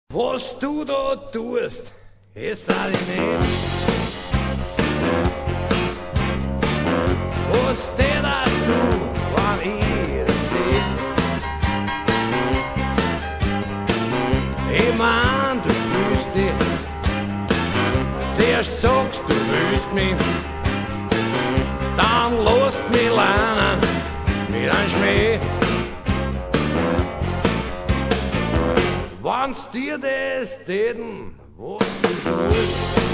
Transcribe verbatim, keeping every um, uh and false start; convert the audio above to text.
Was du da tust, das sag ich nicht. Was tätest du, wenn ich das seh? Ich mein, du spürst dich. Zuerst sagst du willst mich, dann lässt mich lernen mit einem Schmäh. Wenn's dir das täten, was du tust,